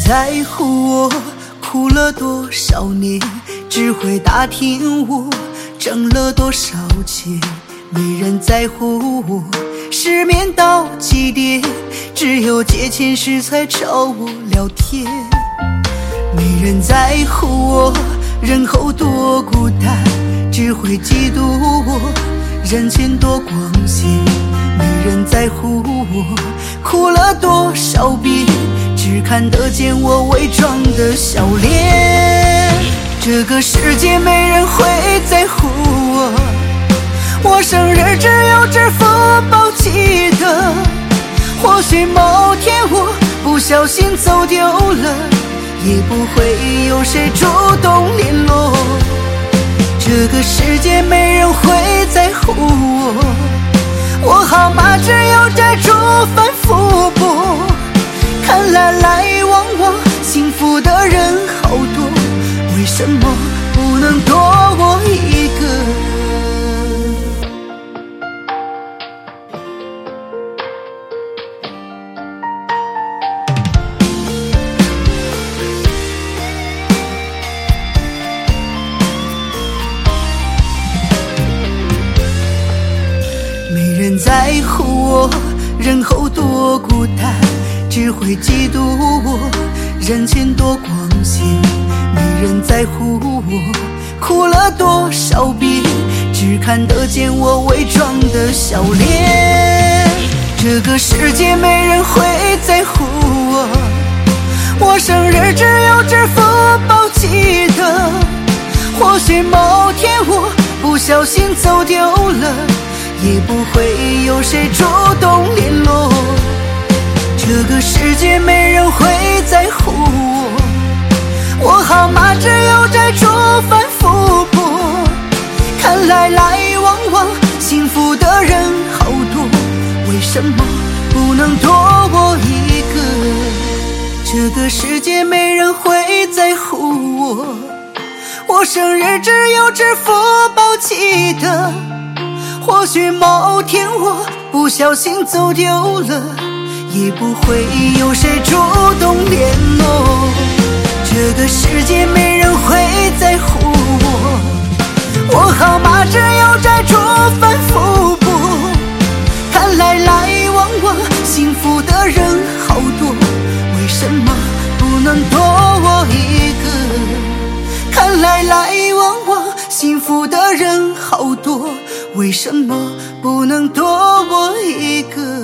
在乎我哭了多少年，只会打听我挣了多少钱。没人在乎我失眠到几点，只有借钱时才找我聊天。没人在乎我人后多孤单，只会嫉妒我人前多光鲜。没人在乎我哭了多少遍，只看得见我伪装的笑脸。这个世界没人会在乎我生日只有支付宝记得。或许某天我不小心走丢了，也不会有谁主动联络。这个世界没人会在乎我号码只有债主反复拨。看来来往幸福的人好多，为什么不能多我一个？没人在乎我人后多孤单，只会嫉妒我人前多光鲜。没人在乎我哭了多少遍，只看得见我伪装的笑脸。这个世界没人会在乎我生日只有支付宝记得。或许某天我不小心走丢了，也不会有谁主动联络。这个世界没人会在乎我号码只有债主反复拨。看来来往幸福的人好多，为什么不能多我一个？这个世界没人会在乎我生日只有支付宝记得。或许某天我不小心走丢了，也不会有谁主动联络。这个世界没人会在乎我号码只有债主反复拨。看来来往幸福的人好多，为什么不能多我一个？看来来往幸福的人好多，为什么不能多我一个？